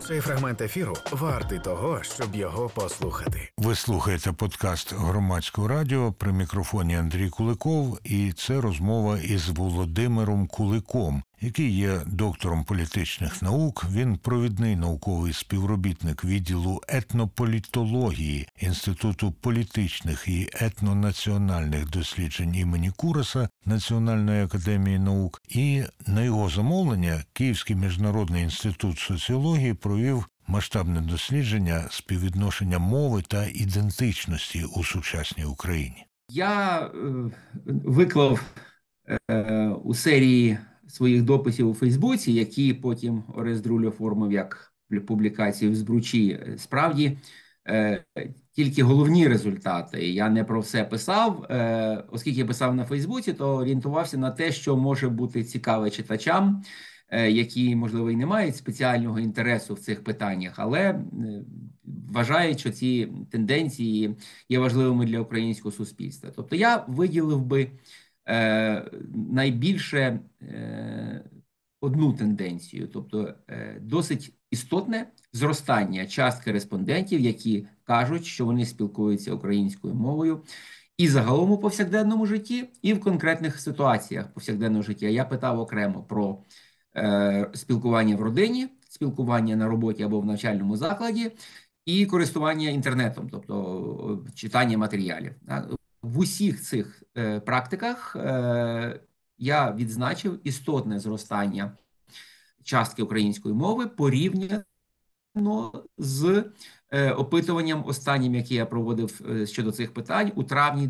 Цей фрагмент ефіру вартий того, щоб його послухати. Ви слухаєте подкаст Громадського радіо, при мікрофоні Андрій Куликов, і це розмова із Володимиром Куликом, який є доктором політичних наук. Він провідний науковий співробітник відділу етнополітології Інституту політичних і етнонаціональних досліджень імені Кураса Національної академії наук. І на його замовлення Київський міжнародний інститут соціології провів масштабне дослідження співвідношення мови та ідентичності у сучасній Україні. Я виклав у серії своїх дописів у Фейсбуці, які потім Орест Друль оформив як публікації в Збручі. Справді, тільки головні результати. Я не про все писав. Оскільки я писав на Фейсбуці, то орієнтувався на те, що може бути цікаве читачам, які, можливо, і не мають спеціального інтересу в цих питаннях, але вважають, що ці тенденції є важливими для українського суспільства. Тобто я виділив би найбільше одну тенденцію, тобто досить істотне зростання частки респондентів, які кажуть, що вони спілкуються українською мовою і загалом у повсякденному житті, і в конкретних ситуаціях повсякденного життя. Я питав окремо про спілкування в родині, спілкування на роботі або в навчальному закладі і користування інтернетом, тобто читання матеріалів. В усіх цих практиках я відзначив істотне зростання частки української мови порівняно з опитуванням останнім, яке я проводив щодо цих питань у травні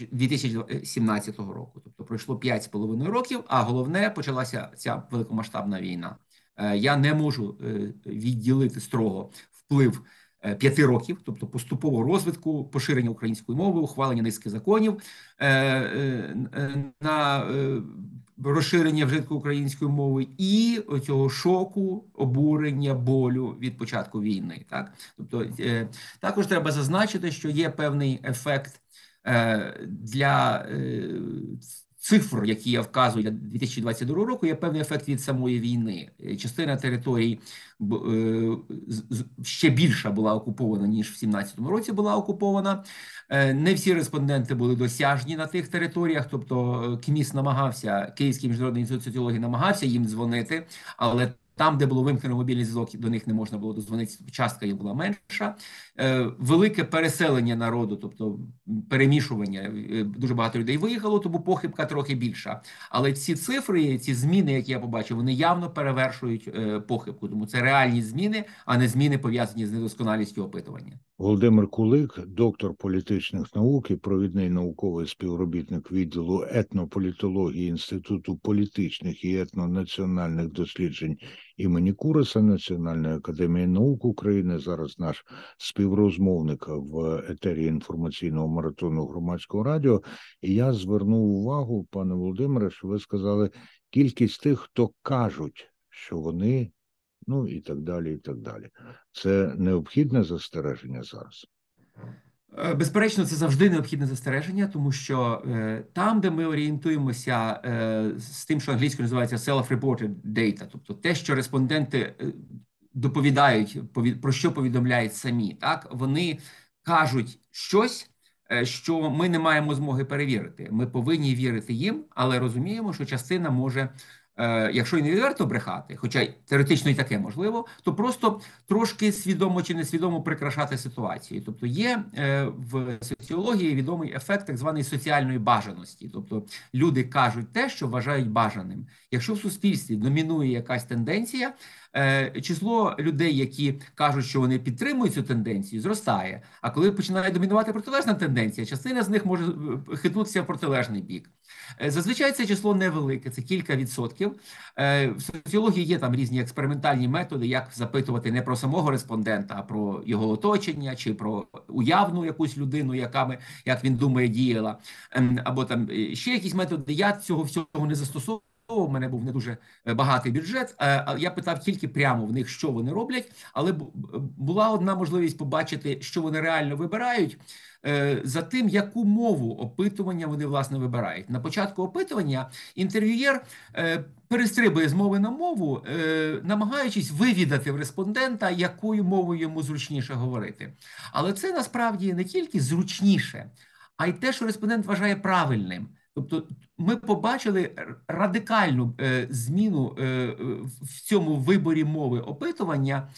2017 року. Тобто пройшло 5,5 років, а головне, почалася ця великомасштабна війна. Я не можу відділити строго вплив 5 років, тобто поступового розвитку, поширення української мови, ухвалення низки законів на розширення вжитку української мови і цього шоку, обурення, болю від початку війни. Так? Тобто, також треба зазначити, що є певний ефект для цифр, які я вказую для 2022 року, є певний ефект від самої війни. Частина територій ще більша була окупована, ніж в 2017 році була окупована. Не всі респонденти були досяжні на тих територіях, тобто КМІС намагався, Київський міжнародний інститут соціології намагався їм дзвонити, але там, де було вимкнено мобільний зв'язок, до них не можна було дозвонитися, частка їх була менша. Велике переселення народу, тобто перемішування, дуже багато людей виїхало, тому похибка трохи більша. Але ці цифри, ці зміни, які я побачив, вони явно перевершують похибку, тому це реальні зміни, а не зміни, пов'язані з недосконалістю опитування. Володимир Кулик, доктор політичних наук і провідний науковий співробітник відділу етнополітології Інституту політичних і етнонаціональних досліджень імені Кураса Національної академії наук України. Зараз наш співрозмовник в етері інформаційного маратону Громадського радіо. І я звернув увагу, пане Володимире, що ви сказали кількість тих, хто кажуть, що вони, ну і так далі, і так далі. Це необхідне застереження зараз? Безперечно, це завжди необхідне застереження, тому що там, де ми орієнтуємося з тим, що англійською називається self-reported data, тобто те, що респонденти доповідають, про що повідомляють самі, так, вони кажуть щось, що ми не маємо змоги перевірити. Ми повинні вірити їм, але розуміємо, що частина може, якщо і не відверто брехати, хоча теоретично і таке можливо, то просто трошки свідомо чи несвідомо прикрашати ситуацію. Тобто є в соціології відомий ефект так званої соціальної бажаності. Тобто люди кажуть те, що вважають бажаним. Якщо в суспільстві домінує якась тенденція, число людей, які кажуть, що вони підтримують цю тенденцію, зростає. А коли починає домінувати протилежна тенденція, частина з них може хитнутися в протилежний бік. Зазвичай це число невелике, це кілька відсотків. В соціології є там різні експериментальні методи, як запитувати не про самого респондента, а про його оточення, чи про уявну якусь людину, як він думає, діяла. Або там ще якісь методи. Я цього всього не застосовую. в мене був не дуже багатий бюджет. Я питав тільки прямо в них, що вони роблять, але була одна можливість побачити, що вони реально вибирають, за тим, яку мову опитування вони власне вибирають. На початку опитування інтерв'юєр перестрибує з мови на мову, намагаючись вивідати в респондента, якою мовою йому зручніше говорити. Але це насправді не тільки зручніше, а й те, що респондент вважає правильним. Тобто ми побачили радикальну зміну в цьому виборі мови опитування.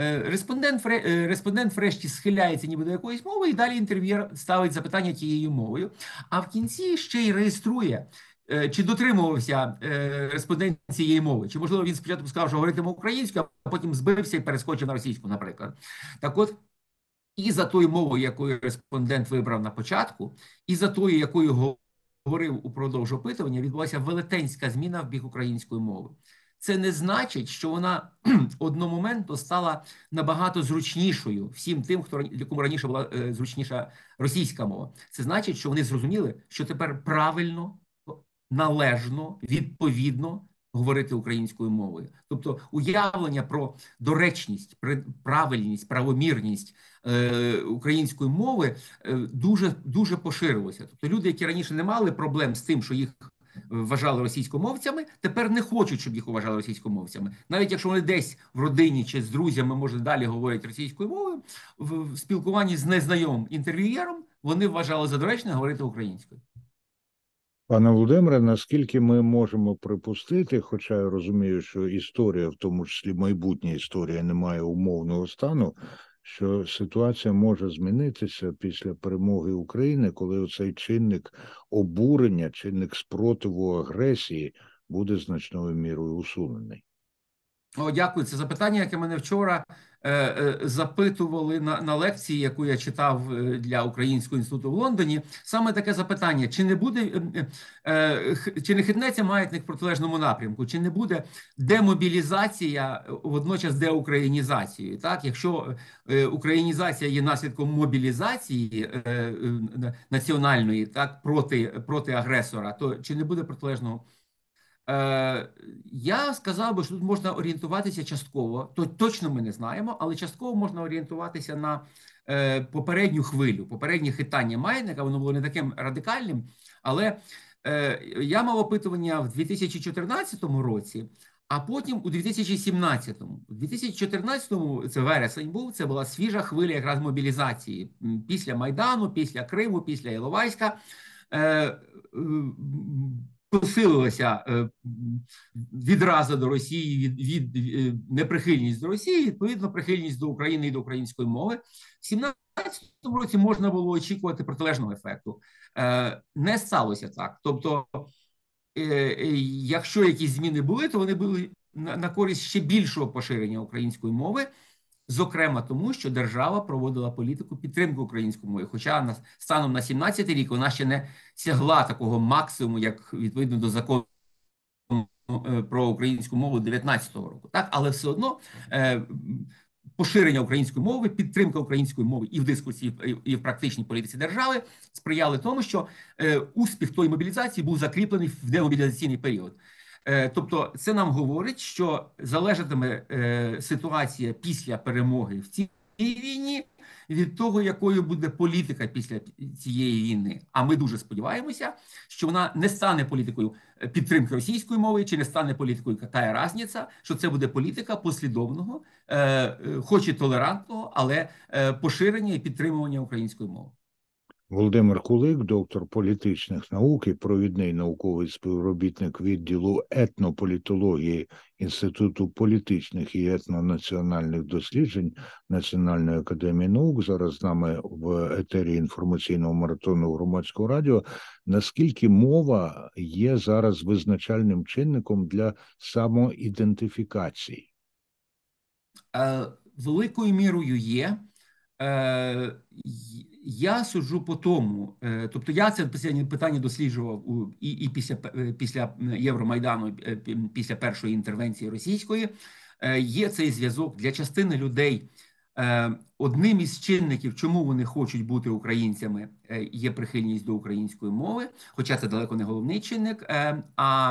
Респондент врешті схиляється ніби до якоїсь мови, і далі інтерв'єр ставить запитання тією мовою. А в кінці ще й реєструє, чи дотримувався респондент цієї мови. Чи, можливо, він спочатку сказав, що говоритиме українською, а потім збився і перескочив на російську, наприклад. Так от, і за тою мовою, якою респондент вибрав на початку, і за тою, якою говорив упродовж опитування, відбулася велетенська зміна в бік української мови. Це не значить, що вона одномоментно стала набагато зручнішою всім тим, кому раніше була зручніша російська мова. Це значить, що вони зрозуміли, що тепер правильно, належно, відповідно говорити українською мовою. Тобто уявлення про доречність, правильність, правомірність української мови дуже поширилося. Тобто люди, які раніше не мали проблем з тим, що їх вважали російськомовцями, тепер не хочуть, щоб їх вважали російськомовцями. Навіть якщо вони десь в родині чи з друзями, може, далі говорять російською мовою, в спілкуванні з незнайомим інтерв'юєром вони вважали за доречне говорити українською. Пане Володимире, наскільки ми можемо припустити, хоча я розумію, що історія, в тому числі майбутня історія, не має умовного стану, що ситуація може змінитися після перемоги України, коли оцей чинник обурення, чинник спротиву агресії буде значною мірою усунений? Дякую. Це запитання, яке мене вчора запитували на лекції, яку я читав для Українського інституту в Лондоні. Саме таке запитання: чи не буде, чи не хитнеться маятник в протилежному напрямку, чи не буде демобілізація водночас деукраїнізацією? Так, якщо українізація є наслідком мобілізації національної, так, проти агресора, то чи не буде протилежного? Я сказав би, що тут можна орієнтуватися частково, то точно ми не знаємо, але частково можна орієнтуватися на попередню хвилю, попереднє хитання маятника, воно було не таким радикальним, але я мав опитування в 2014 році, а потім у 2017-му. У 2014-му, це вересень був, це була свіжа хвиля якраз мобілізації після Майдану, після Криму, після Іловайська. Посилилася відраза до Росії, від неприхильність до Росії, відповідно, прихильність до України і до української мови. В 2017 році можна було очікувати протилежного ефекту. Не сталося так. Тобто, якщо якісь зміни були, то вони були на користь ще більшого поширення української мови, зокрема тому, що держава проводила політику підтримки української мови. Хоча станом на 17-й рік вона ще не сягла такого максимуму, як відповідно до закону про українську мову 19-го року. Так, але все одно поширення української мови, підтримка української мови і в дискусії, і в практичній політиці держави сприяли тому, що успіх тої мобілізації був закріплений в демобілізаційний період. Тобто це нам говорить, що залежатиме ситуація після перемоги в цій війні від того, якою буде політика після цієї війни. А ми дуже сподіваємося, що вона не стане політикою підтримки російської мови, чи не стане політикою «какая разниця», що це буде політика послідовного, хоч і толерантного, але поширення і підтримування української мови. Володимир Кулик, доктор політичних наук і провідний науковий співробітник відділу етнополітології Інституту політичних і етнонаціональних досліджень Національної академії наук. Зараз з нами в етері інформаційного маратону Громадського радіо. Наскільки мова є зараз визначальним чинником для самоідентифікації? Великою мірою є. Я суджу по тому, тобто я це питання досліджував і після Євромайдану, після першої інтервенції російської. Є цей зв'язок для частини людей. Одним із чинників, чому вони хочуть бути українцями, є прихильність до української мови, хоча це далеко не головний чинник. А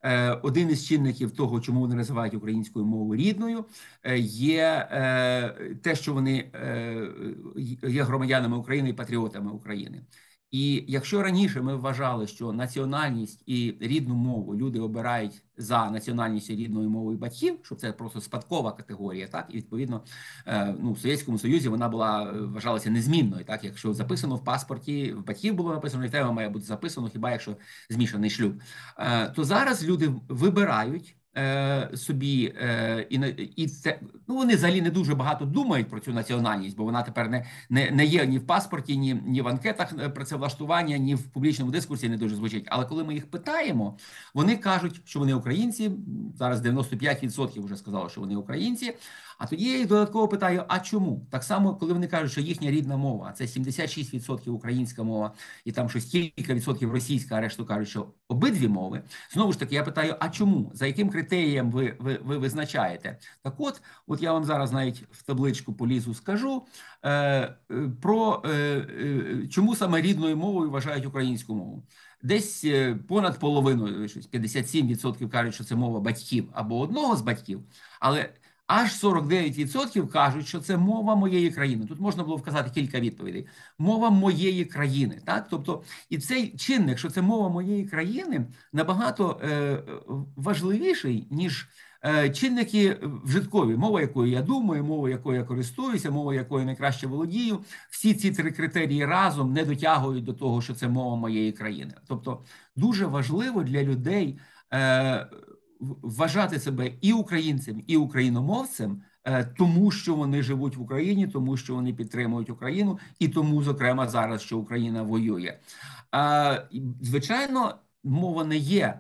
один із чинників того, чому вони називають українською мовою рідною, є те, що вони є громадянами України і патріотами України. І якщо раніше ми вважали, що національність і рідну мову люди обирають за національністю і рідною мовою батьків, що це просто спадкова категорія, так, і відповідно в Совєтському Союзі вона вважалася незмінною, так, якщо записано в паспорті, в батьків було написано, і в тебе має бути записано, хіба якщо змішаний шлюб, то зараз люди вибирають собі, і це, вони взагалі не дуже багато думають про цю національність, бо вона тепер не є ні в паспорті, ні в анкетах працевлаштування, ні в публічному дискурсі не дуже звучить. Але коли ми їх питаємо, вони кажуть, що вони українці. Зараз 95% вже сказали, що вони українці. А тоді я їх додатково питаю, а чому? Так само, коли вони кажуть, що їхня рідна мова, це 76% українська мова, і там щось кілька відсотків російська, а решту кажуть, що обидві мови. Знову ж таки, я питаю, а чому? За яким критерієм ви визначаєте? Так от я вам зараз навіть в табличку полізу скажу, про чому саме рідною мовою вважають українську мову. Десь понад половиною, 57% кажуть, що це мова батьків або одного з батьків, але аж 49% кажуть, що це мова моєї країни. Тут можна було вказати кілька відповідей. Мова моєї країни. Так? Тобто, і цей чинник, що це мова моєї країни, набагато важливіший, ніж чинники вжиткові. Мова, якою я думаю, мова, якою я користуюся, мова, якою найкраще володію. Всі ці три критерії разом не дотягують до того, що це мова моєї країни. Тобто, дуже важливо для людей вважати себе і українцем, і україномовцем, тому що вони живуть в Україні, тому що вони підтримують Україну, і тому, зокрема, зараз, що Україна воює. Звичайно, мова не є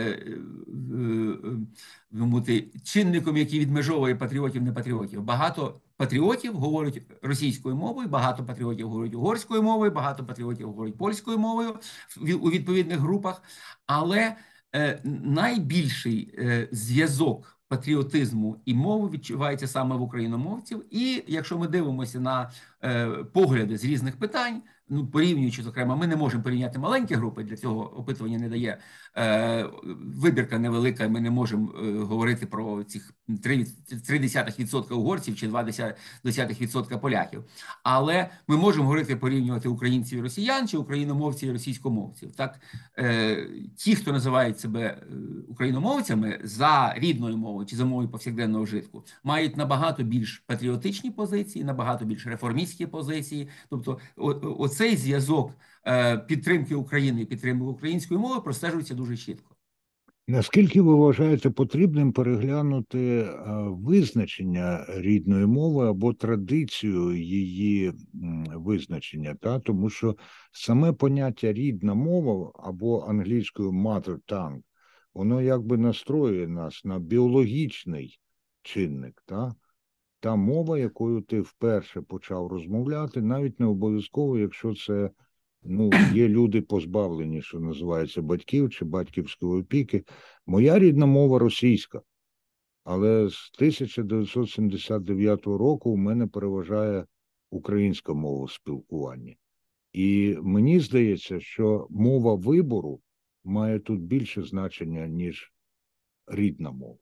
чинником, який відмежовує патріотів, не патріотів. Багато патріотів говорять російською мовою, багато патріотів говорять угорською мовою, багато патріотів говорять польською мовою у відповідних групах, але найбільший зв'язок патріотизму і мови відчувається саме в україномовців. І якщо ми дивимося на погляди з різних питань, порівнюючи, зокрема, ми не можемо порівняти маленькі групи, для цього опитування не дає вибірка невелика, ми не можемо говорити про цих 0,3% угорців чи 0,2% поляків. Але ми можемо говорити, порівнювати українців і росіян, чи україномовців і російськомовців. Так, ті, хто називають себе україномовцями за рідною мовою чи за мовою повсякденного вжитку, мають набагато більш патріотичні позиції, набагато більш реформістські позиції. Тобто оцей зв'язок підтримки України і підтримки української мови простежується дуже чітко. Наскільки ви вважаєте потрібним переглянути визначення рідної мови або традицію її визначення? Тому що саме поняття рідна мова або англійською mother tongue, воно якби настроює нас на біологічний чинник, та мова, якою ти вперше почав розмовляти, навіть не обов'язково, якщо це є люди позбавлені, що називається, батьків чи батьківської опіки. Моя рідна мова російська, але з 1979 року в мене переважає українська мова в спілкуванні. І мені здається, що мова вибору має тут більше значення, ніж рідна мова.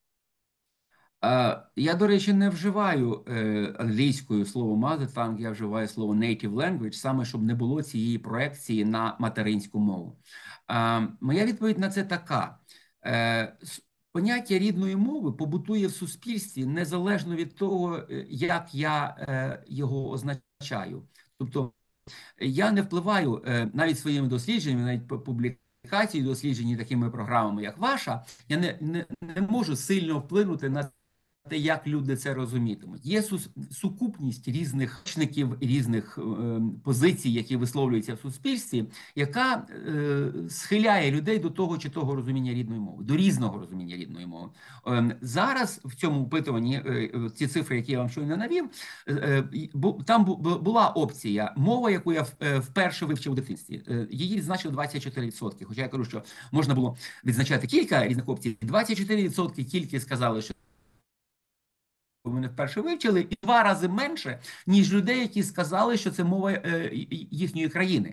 Я, до речі, не вживаю англійською слово mother tongue, я вживаю слово native language, саме щоб не було цієї проекції на материнську мову. Моя відповідь на це така. Поняття рідної мови побутує в суспільстві незалежно від того, як я його означаю. Тобто я не впливаю навіть своїми дослідженнями, навіть публікацією досліджень такими програмами, як ваша, я не можу сильно вплинути на те, як люди це розумітимуть. Є сукупність різних чинників, різних позицій, які висловлюються в суспільстві, яка схиляє людей до того чи того розуміння рідної мови, до різного розуміння рідної мови. Зараз в цьому опитуванні, ці цифри, які я вам щойно навів, там була опція мова, яку я вперше вивчив у дитинстві. Її відзначили 24%. Хоча я кажу, що можна було відзначати кілька різних опцій. 24% тільки сказали, що вони вперше вивчили, і 2 рази менше, ніж людей, які сказали, що це мова їхньої країни.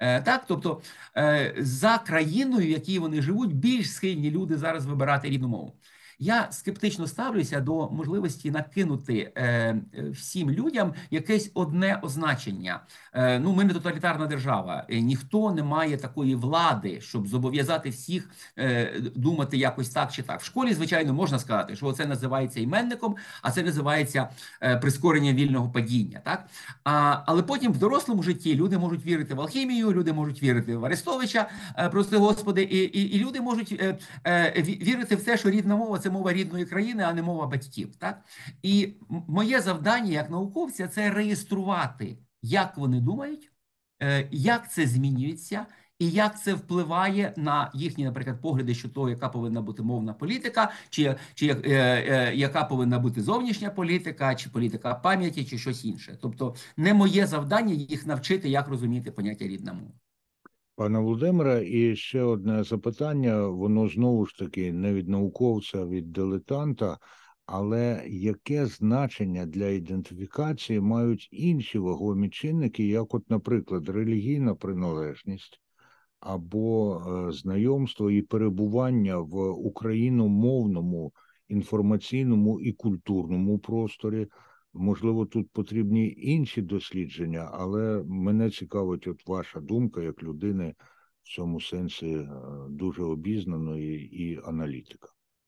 Так, тобто за країною, в якій вони живуть, більш схильні люди зараз вибирати рідну мову. Я скептично ставлюся до можливості накинути всім людям якесь одне означення. Ну, ми не тоталітарна держава, ніхто не має такої влади, щоб зобов'язати всіх думати якось так чи так. В школі, звичайно, можна сказати, що це називається іменником, а це називається прискоренням вільного падіння. Так? Але потім в дорослому житті люди можуть вірити в алхімію, люди можуть вірити в Арестовича, прости Господи, і люди можуть вірити в те, що рідна мова – це мова рідної країни, а не мова батьків. Так? І моє завдання як науковця – це реєструвати, як вони думають, як це змінюється, і як це впливає на їхні, наприклад, погляди щодо того, яка повинна бути мовна політика, чи яка повинна бути зовнішня політика, чи політика пам'яті, чи щось інше. Тобто не моє завдання їх навчити, як розуміти поняття рідна мова. Пане Володимире, і ще одне запитання, воно знову ж таки не від науковця, а від дилетанта, але яке значення для ідентифікації мають інші вагомі чинники, як от, наприклад, релігійна приналежність або знайомство і перебування в україномовному, інформаційному і культурному просторі? Можливо, тут потрібні інші дослідження, але мене цікавить от ваша думка як людини в цьому сенсі дуже обізнаної і аналітика.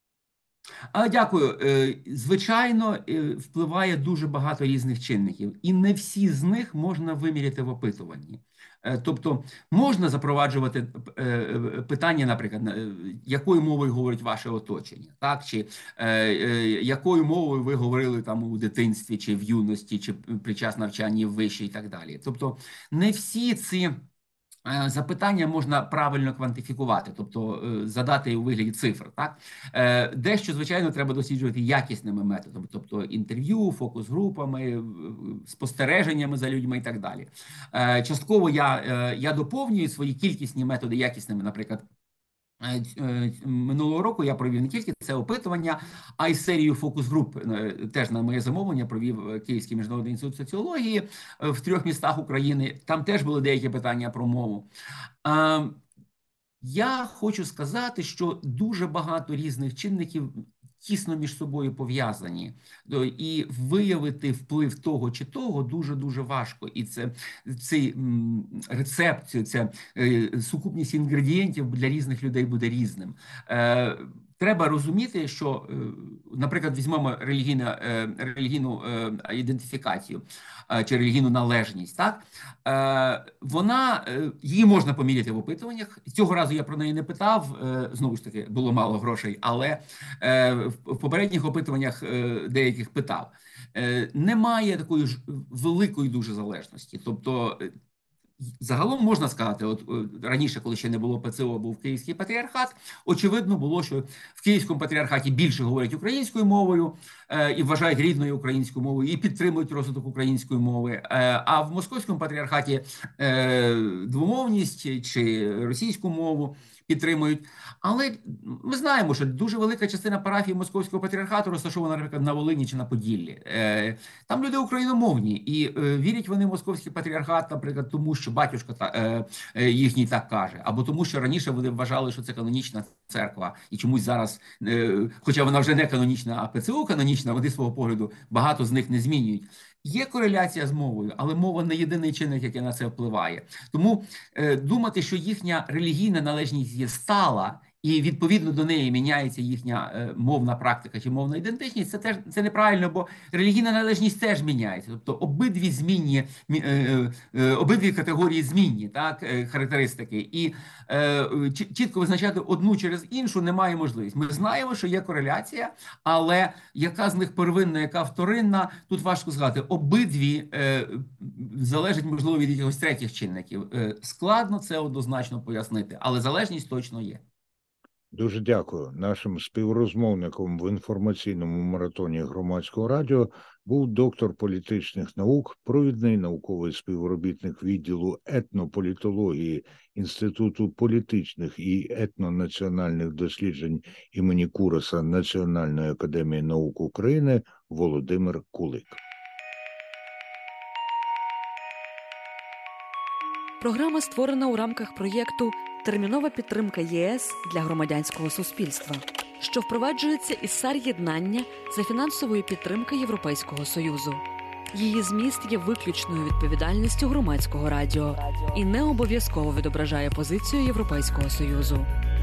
Дякую. Звичайно, впливає дуже багато різних чинників, і не всі з них можна виміряти в опитуванні. Тобто можна запроваджувати питання, наприклад, якою мовою говорить ваше оточення, так? Чи якою мовою ви говорили там у дитинстві, чи в юності, чи під час навчання в виші і так далі. Тобто не всі ці запитання можна правильно квантифікувати, тобто задати у вигляді цифр. Так? Дещо, звичайно, треба досліджувати якісними методами, тобто інтерв'ю, фокус-групами, спостереженнями за людьми і так далі. Частково я доповнюю свої кількісні методи якісними, наприклад, минулого року я провів не тільки це опитування, а й серію фокус-груп, теж на моє замовлення провів Київський міжнародний інститут соціології в 3 містах України. Там теж були деякі питання про мову. Я хочу сказати, що дуже багато різних чинників тісно між собою пов'язані. І виявити вплив того чи того дуже-дуже важко. І цей рецепт, ця сукупність інгредієнтів для різних людей буде різним. Треба розуміти, що, наприклад, візьмемо релігійну ідентифікацію чи релігійну належність. Так? Її можна поміряти в опитуваннях. Цього разу я про неї не питав, знову ж таки, було мало грошей, але в попередніх опитуваннях деяких питав. Немає такої ж великої дуже залежності. Тобто загалом можна сказати, от раніше, коли ще не було ПЦО, був Київський патріархат, очевидно було, що в Київському патріархаті більше говорять українською мовою і вважають рідною українською мовою, і підтримують розвиток української мови. А в Московському патріархаті двомовність чи російську мову підтримують. Але ми знаємо, що дуже велика частина парафії Московського патріархату розташована, наприклад, на Волині чи на Поділлі. Там люди україномовні, і вірять вони в Московський патріархат, наприклад, тому що батюшка їхній так каже, або тому що раніше вони вважали, що це канонічна церква, і чомусь зараз, хоча вона вже не канонічна, а ПЦУ канонічна, вони свого погляду багато з них не змінюють. Є кореляція з мовою, але мова не єдиний чинник, який на це впливає. Тому думати, що їхня релігійна належність є стала, і відповідно до неї міняється їхня мовна практика чи мовна ідентичність, це неправильно, бо релігійна належність теж міняється. Тобто обидві категорії змінні, так, характеристики. І чітко визначати одну через іншу немає можливості. Ми знаємо, що є кореляція, але яка з них первинна, яка вторинна, тут важко сказати. Обидві залежать, можливо, від якихось третіх чинників. Складно це однозначно пояснити, але залежність точно є. Дуже дякую. Нашим співрозмовником в інформаційному маратоні Громадського радіо був доктор політичних наук, провідний науковий співробітник відділу етнополітології Інституту політичних і етнонаціональних досліджень імені Кураса Національної академії наук України Володимир Кулик. Програма створена у рамках проєкту «Термінова підтримка ЄС для громадянського суспільства», що впроваджується із САР-єднання за фінансової підтримки Європейського Союзу. Її зміст є виключною відповідальністю громадського радіо і не обов'язково відображає позицію Європейського Союзу.